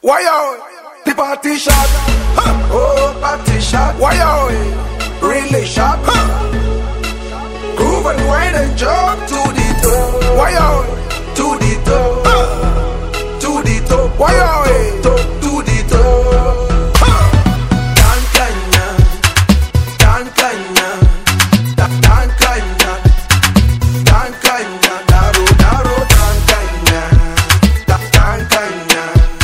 Why yo? The party shot. Huh. Oh, party shot. Why yo? Really shot. Huh. Groove and wine and jump to the toe. Why yo? To the toe. Huh. To the toe. Why yo? To the toe. Tankanya, tankanya, tankanya, tankanya, daro daro tankanya, tankanya.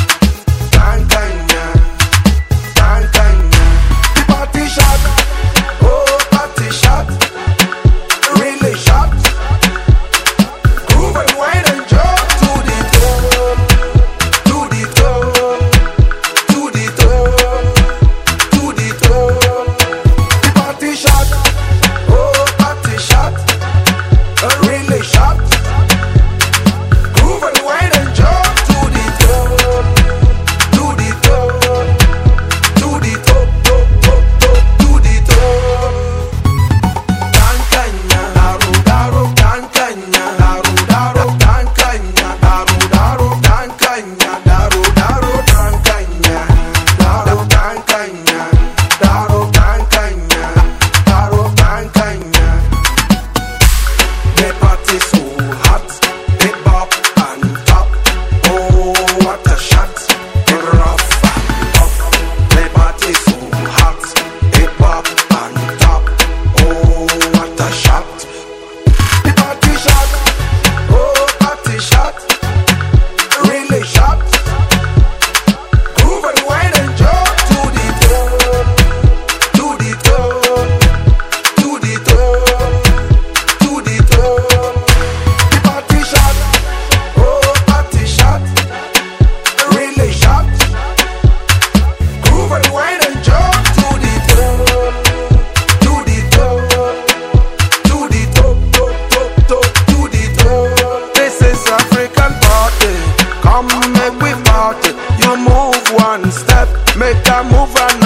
Party shot, oh party shot, really shot. Groove and wine and jump to the toe, to the toe, to the toe, to the toe. Party shot, oh party shot, really shot. Groove and wine and jump to the toe, to the toe, to the toe, to the toe. Tankanya, daru daru tankanya, daru daru tankanya, daru daru tankanya, daru daru tankanya, daru tankanya, daru tankanya, daru tankanya. The party so hot, it bop and top. Oh, what a shot! It rough and tough. The party so hot, it bop and top. Oh, what a shot! The party shot, oh party shot, really shot. Groove and wine and jump to the toe, to the toe, to the toe, to the toe. The party shot, oh party shot, really shot. Groove and wine and jump to the toe, to the toe, to the toe, to the toe. This is African party, come make we party. You move one step, make a move and